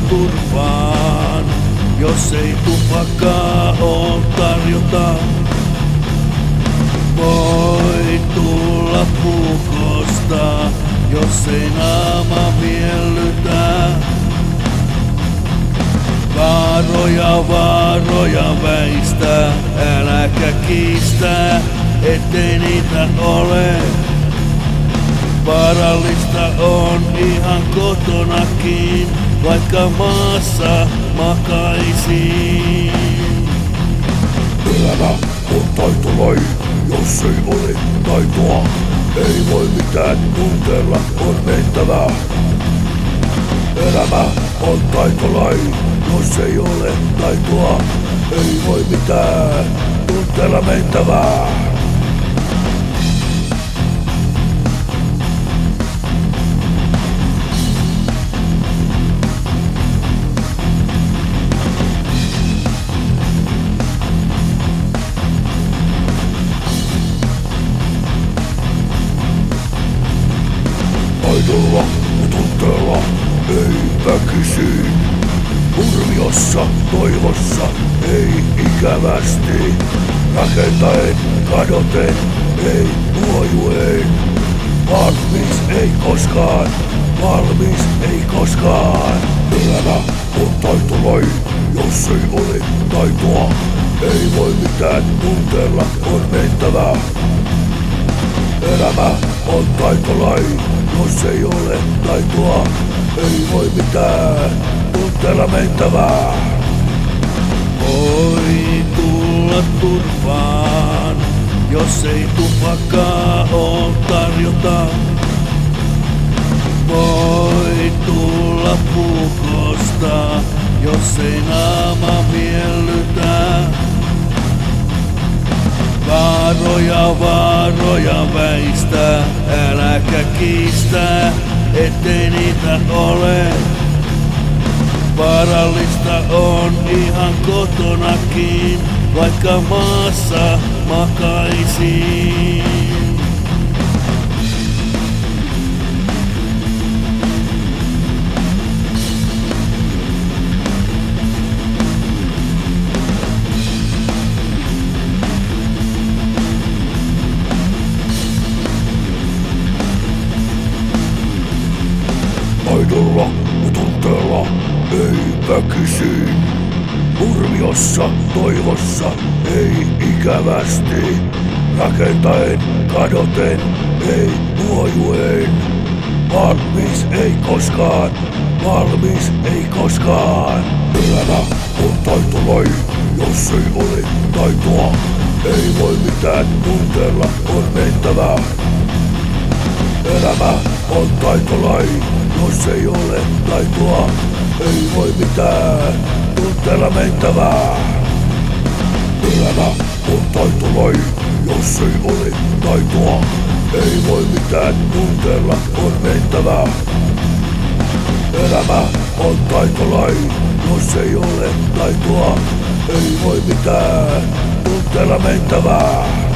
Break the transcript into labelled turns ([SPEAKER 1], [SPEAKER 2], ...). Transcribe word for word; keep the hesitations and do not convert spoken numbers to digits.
[SPEAKER 1] turvaan, jos ei tupakkaa oo tarjota. Voi tulla puukosta, jos ei naama miellytä. Vaaroja, vaaroja väistä, äläkä kiistä, ettei niitä ole. Vaarallista on ihan kotonakin, vaikka maassa makaisin.
[SPEAKER 2] Elämä on taitolaji, jos ei ole taitoa, ei voi mitään, tunteella on mentävä. Elämä on taitolaji, jos ei ole taitoa, ei voi mitään, tunteella mentävä. Taidolla ja tunteella, ei väkisin. Hurmiossa, toivossa, ei ikävästi. Rakentaen, kadoten, ei huojuen. Valmis ei koskaan, valmis ei koskaan. Elämä on taitolaji, jos ei ole taitoa, ei voi mitään, tunteella on mentävä. Elämä on taitolaji, jos ei ole taitoa, ei voi mitään, tunteella mentävää.
[SPEAKER 1] Voi tulla turvaan, jos ei tupakkaa oo tarjota. Voi tulla puukosta, jos ei naama miellytä. Vaaroja, vaaroja väistä, äläkä kiistä, ettei niitä ole. Vaarallista on ihan kotonakin, vaikka maassa makaisin.
[SPEAKER 2] Taidolla ja tunteella, ei väkisin. Hurmiossa, toivossa, ei ikävästi. Rakentaen, kadoten, ei huojuen. Valmis ei koskaan, valmis ei koskaan. Elämä on taitolaji, jos ei ole taitoa, ei voi mitään, tunteella on mentävä. Elämä on taitolaji, jos ei ole taitoa, ei voi mitään, tunteella mentävää. Elämä on taitolaji, jos ei ole taitoa, ei voi mitään, tunteella on mentävää. Elämä on taitolaji, jos ei ole taitoa, ei voi mitään, tunteella mentävää.